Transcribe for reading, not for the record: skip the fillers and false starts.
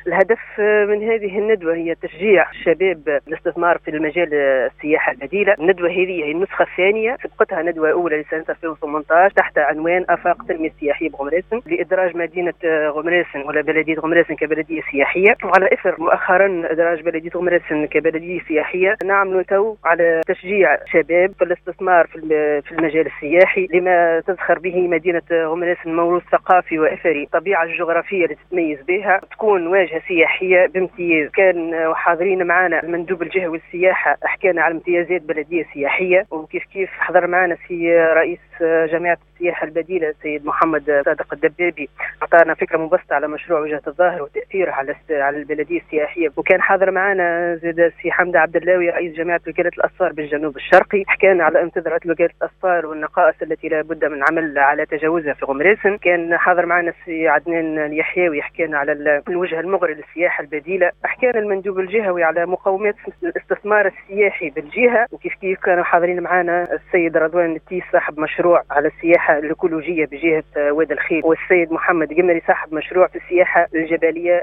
الهدف من هذه الندوة هي تشجيع الشباب الاستثمار في المجال السياحة البديلة. الندوة هذه هي النسخة الثانية، سبقتها ندوة أولى لسنة 2018 تحت عنوان آفاق التنمية السياحية بغمراسن لإدراج مدينة غمراسن ولا بلدية غمراسن كبلدية سياحية. وعلى إثر مؤخرا إدراج بلدية غمراسن كبلدية سياحية نعمل تو على تشجيع الشباب في الاستثمار في المجال السياحي لما تزخر به مدينة غمراسن موروث ثقافي وأثري، الطبيعة الجغرافية اللي تتميز بها، تكون واجهة سياحية بامتياز. كان حاضرين معنا المندوب الجهوي للسياحة، حكينا على امتيازات بلدية سياحية، وكيف حضر معنا في رئيس جامعة السياحة البديلة السيد محمد صادق الدبابي، أعطانا فكرة مبسطة على مشروع وجهة الظاهر وتأثيره على البلدية السياحية. وكان حاضر معنا زيد السي حمد عبد اللاوي رئيس جامعة وكالة الأسفار بالجنوب الشرقي، حكينا على انتظارات وكالة الأسفار والنقائص التي لا بد من عمل على تجاوزها في غمراسن. كان حاضر معنا السي عدنان اليحيوي، حكينا على الوجه المغري للسياحة البديلة، حكينا المندوب الجهوي على مقومات الاستثمار السياحي بالجهة، وكيف كانوا حاضرين معنا السيد رضوان التيس صاحب مشروع على السياحة الإيكولوجية بجهة وادي الخيل، والسيد محمد قمري صاحب مشروع في السياحة الجبلية